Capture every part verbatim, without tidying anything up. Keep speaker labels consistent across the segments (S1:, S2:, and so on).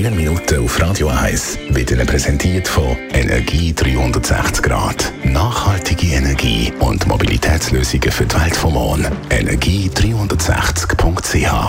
S1: grünen Minuten auf Radio eins wird Ihnen präsentiert von Energie dreihundertsechzig Grad. Nachhaltige Energie und Mobilitätslösungen für die Welt vom Morgen. energie dreihundertsechzig punkt c h.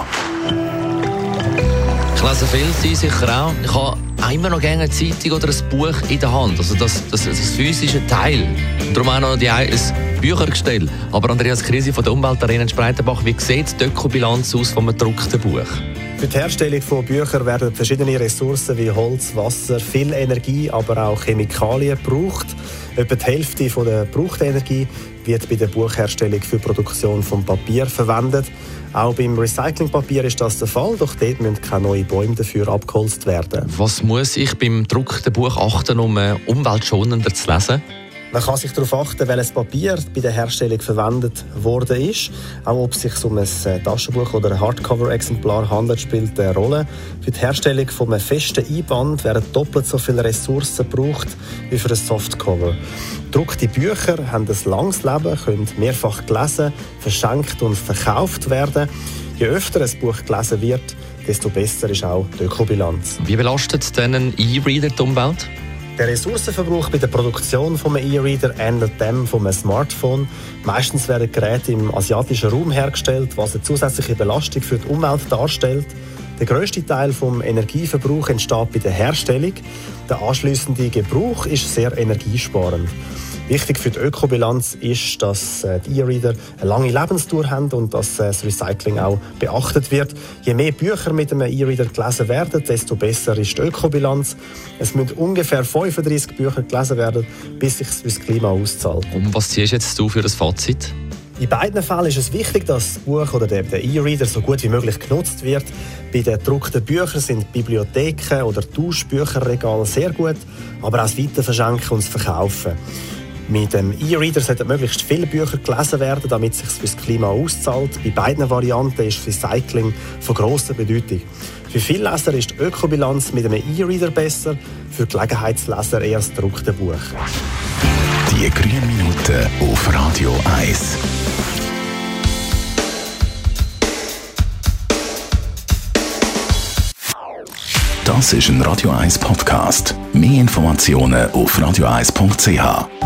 S2: Ich lese viel, Sie sicher auch. Ich habe immer noch gerne eine Zeitung oder ein Buch in der Hand. Also das, das, das physische Teil. Und darum auch noch die, ein Büchergestell. Aber Andreas Krisi von der Umweltarena in Spreitenbach, wie sieht die Ökobilanz aus von einem gedruckten Buch?
S3: Für die Herstellung von Büchern werden verschiedene Ressourcen wie Holz, Wasser, viel Energie, aber auch Chemikalien gebraucht. Etwa die Hälfte von der gebrauchten Energie wird bei der Buchherstellung für die Produktion von Papier verwendet. Auch beim Recyclingpapier ist das der Fall, doch dort müssen keine neuen Bäume dafür abgeholzt werden.
S2: Was muss ich beim gedruckten Buch achten, um umweltschonender zu lesen?
S3: Man kann sich darauf achten, welches Papier bei der Herstellung verwendet worden ist. Auch ob es sich um ein Taschenbuch oder ein Hardcover-Exemplar handelt, spielt eine Rolle. Für die Herstellung von einem festen Einband werden doppelt so viele Ressourcen gebraucht wie für ein Softcover. Gedruckte Bücher haben ein langes Leben, können mehrfach gelesen, verschenkt und verkauft werden. Je öfter ein Buch gelesen wird, desto besser ist auch die Ökobilanz.
S2: Wie belastet denn ein E-Reader die Umwelt?
S3: Der Ressourcenverbrauch bei der Produktion von einem E-Reader ähnelt dem von einem Smartphone. Meistens werden Geräte im asiatischen Raum hergestellt, was eine zusätzliche Belastung für die Umwelt darstellt. Der grösste Teil des Energieverbrauchs entsteht bei der Herstellung. Der anschliessende Gebrauch ist sehr energiesparend. Wichtig für die Ökobilanz ist, dass die E-Reader eine lange Lebensdauer haben und dass das Recycling auch beachtet wird. Je mehr Bücher mit einem E-Reader gelesen werden, desto besser ist die Ökobilanz. Es müssen ungefähr fünfunddreissig Bücher gelesen werden, bis sich das Klima auszahlt.
S2: Und was ziehst jetzt du für das Fazit?
S3: In beiden Fällen ist es wichtig, dass das Buch oder der E-Reader so gut wie möglich genutzt wird. Bei den gedruckten Büchern sind Bibliotheken oder Tauschbücherregale sehr gut, aber auch das Weiterverschenken und das Verkaufen. Mit dem E-Reader sollten möglichst viele Bücher gelesen werden, damit es sich für das Klima auszahlt. Bei beiden Varianten ist Recycling von grosser Bedeutung. Für viele Leser ist die Ökobilanz mit einem E-Reader besser, für Gelegenheitsleser eher das gedruckte Buch.
S1: Die grünen Minuten auf Radio eins. Das ist ein Radio eins Podcast. Mehr Informationen auf radio eins punkt c h.